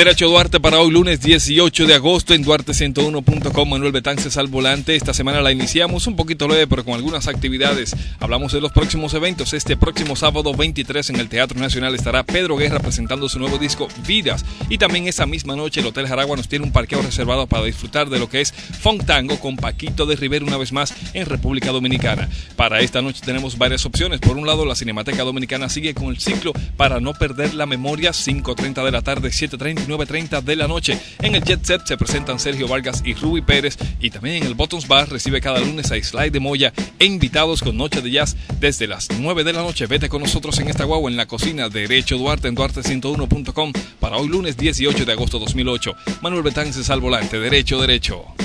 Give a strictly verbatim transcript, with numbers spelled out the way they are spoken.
Derecho Duarte para hoy lunes dieciocho de agosto en Duarte ciento uno punto com. Manuel Betances al volante. Esta semana la iniciamos un poquito leve, pero con algunas actividades. Hablamos de los próximos eventos. Este próximo sábado veintitrés en el Teatro Nacional estará Pedro Guerra presentando su nuevo disco Vidas. Y también esa misma noche el Hotel Jaragua nos tiene un parqueo reservado para disfrutar de lo que es Funk Tango con Paquito de Rivera una vez más en República Dominicana. Para esta noche tenemos varias opciones. Por un lado, la Cinemateca Dominicana sigue con el ciclo Para no perder la memoria, cinco treinta de la tarde, siete treinta y nueve treinta de la noche. En el Jet Set se presentan Sergio Vargas y Ruby Pérez, y también en el Buttons Bar recibe cada lunes a Sly de Moya e invitados con Noche de Jazz desde las nueve de la noche. Vete con nosotros en esta guagua en la cocina Derecho Duarte en Duarte ciento uno punto com para hoy lunes dieciocho de agosto de dos mil ocho. Manuel Betances al volante. Derecho, derecho.